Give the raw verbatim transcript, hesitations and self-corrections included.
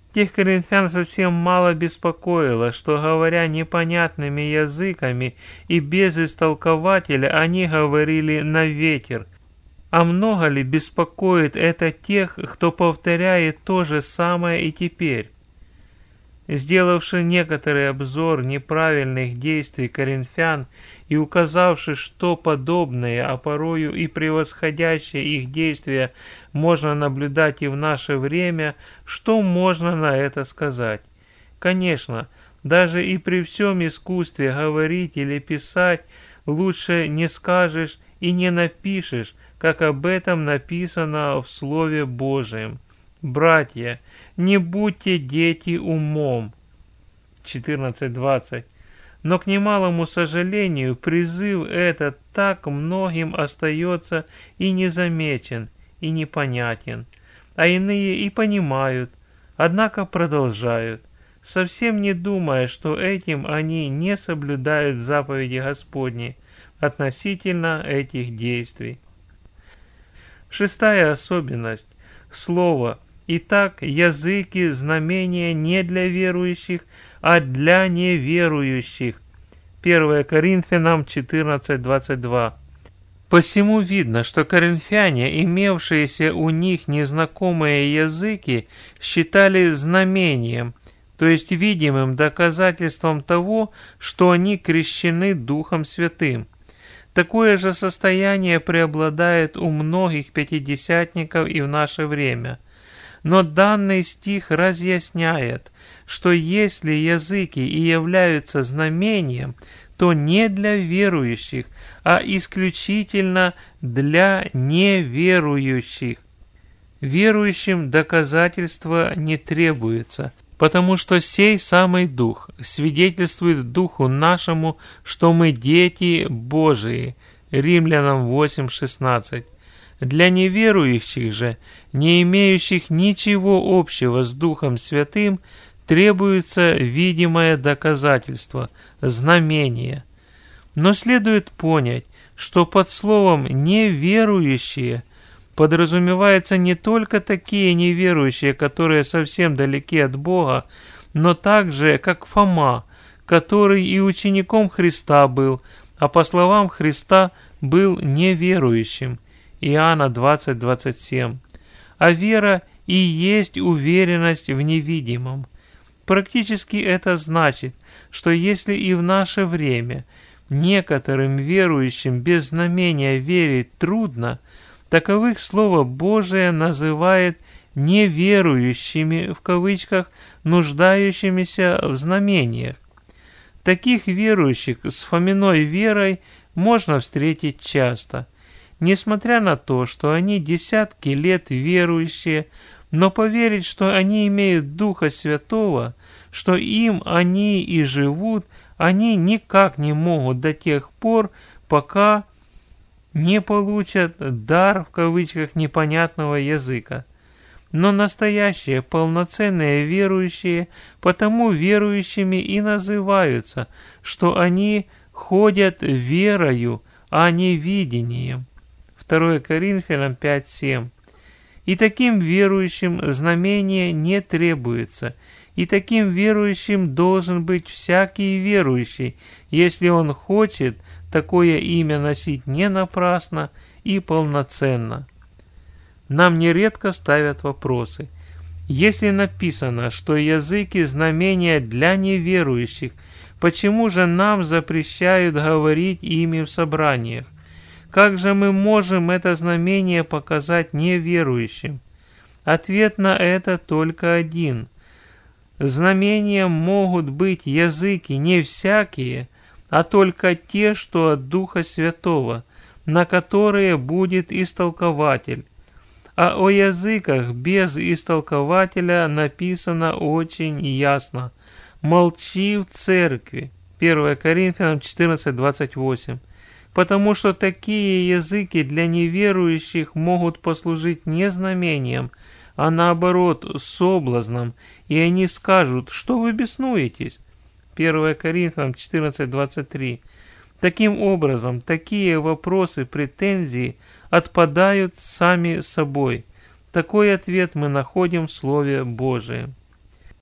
Тех коринфян совсем мало беспокоило, что, говоря непонятными языками и без истолкователя, они говорили на ветер. А много ли беспокоит это тех, кто повторяет то же самое и теперь? Сделавши некоторый обзор неправильных действий коринфян и указавши, что подобные, а порою и превосходящие их действия можно наблюдать и в наше время, что можно на это сказать? Конечно, даже и при всем искусстве говорить или писать лучше не скажешь и не напишешь, как об этом написано в Слове Божьем. Братья, не будьте дети умом. четырнадцать двадцать. Но к немалому сожалению, призыв этот так многим остается и незамечен, и непонятен, а иные и понимают, однако продолжают, совсем не думая, что этим они не соблюдают заповеди Господни относительно этих действий. Шестая особенность. Слово. Итак, языки, знамения не для верующих, а для неверующих. первое Коринфянам четырнадцать двадцать два. Посему видно, что коринфяне, имевшиеся у них незнакомые языки, считали знамением, то есть видимым доказательством того, что они крещены Духом Святым. Такое же состояние преобладает у многих пятидесятников и в наше время. Но данный стих разъясняет, что если языки и являются знамением, то не для верующих, а исключительно для неверующих. Верующим доказательства не требуется, потому что сей самый Дух свидетельствует Духу нашему, что мы дети Божии. Римлянам восемь шестнадцать. Для неверующих же, не имеющих ничего общего с Духом Святым, требуется видимое доказательство, знамение. Но следует понять, что под словом «неверующие» подразумевается не только такие неверующие, которые совсем далеки от Бога, но также, как Фома, который и учеником Христа был, а по словам Христа был неверующим. Иоанна двадцать двадцать семь. А вера и есть уверенность в невидимом. Практически это значит, что если и в наше время некоторым верующим без знамения верить трудно, таковых Слово Божие называет «неверующими», в кавычках, нуждающимися в знамениях. Таких верующих с Фоминой верой можно встретить часто. Несмотря на то, что они десятки лет верующие, но поверить, что они имеют Духа Святого, что им они и живут, они никак не могут до тех пор, пока не получат дар, в кавычках, непонятного языка. Но настоящие полноценные верующие потому верующими и называются, что они ходят верою, а не видением. второе Коринфянам пять семь. И таким верующим знамение не требуется, и таким верующим должен быть всякий верующий, если он хочет такое имя носить не напрасно и полноценно. Нам нередко ставят вопросы. Если написано, что языки знамения для неверующих, почему же нам запрещают говорить ими в собраниях? Как же мы можем это знамение показать неверующим? Ответ на это только один. Знамением могут быть языки не всякие, а только те, что от Духа Святого, на которые будет истолкователь. А о языках без истолкователя написано очень ясно. «Молчи в церкви». первое Коринфянам четырнадцать двадцать восемь. Потому что такие языки для неверующих могут послужить не знамением, а наоборот соблазном, и они скажут, что вы беснуетесь. первое Коринфянам четырнадцать двадцать три. Таким образом, такие вопросы, претензии отпадают сами собой. Такой ответ мы находим в Слове Божием.